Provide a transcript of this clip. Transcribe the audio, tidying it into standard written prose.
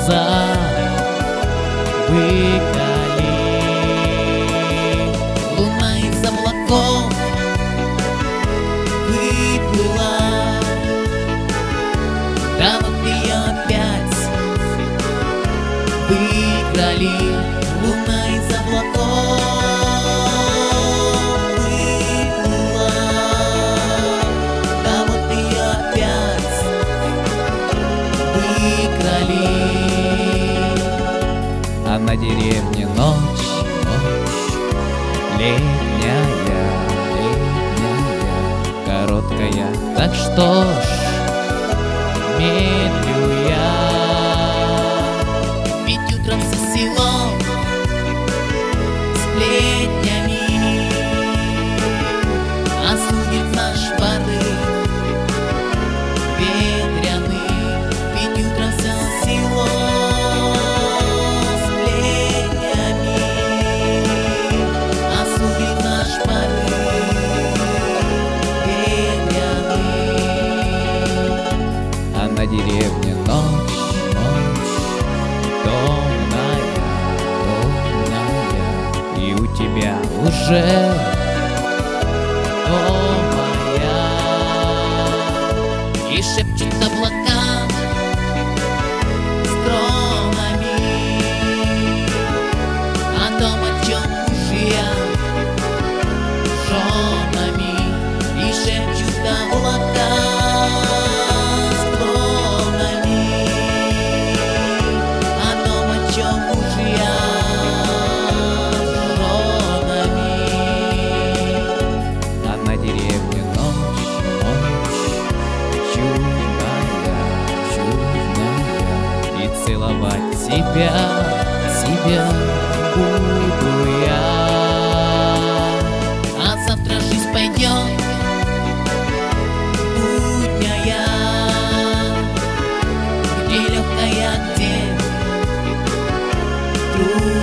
солнца выдали. Луна из облаков выплыла, да вот ее опять выиграли. Луна из облаков выплыла, да вот ее опять выиграли. А на деревне ночь, летняя, короткая, так что ж, медлю я. Ведь утром все село сплетнями осудит наш порыв ветряный. Ведь утром все село сплетнями осудит наш порыв ветряный. А на деревне ночь, темная, и у тебя уже новая. И шепчут облака с кронами о том, о чем мужья с женами. И шепчут облака с кронами о том, о чем мужья с женами. А на деревне ночь, чудная, и целовать тебя буду я. А завтра жизнь пойдет будняя, где легкая, где трудная.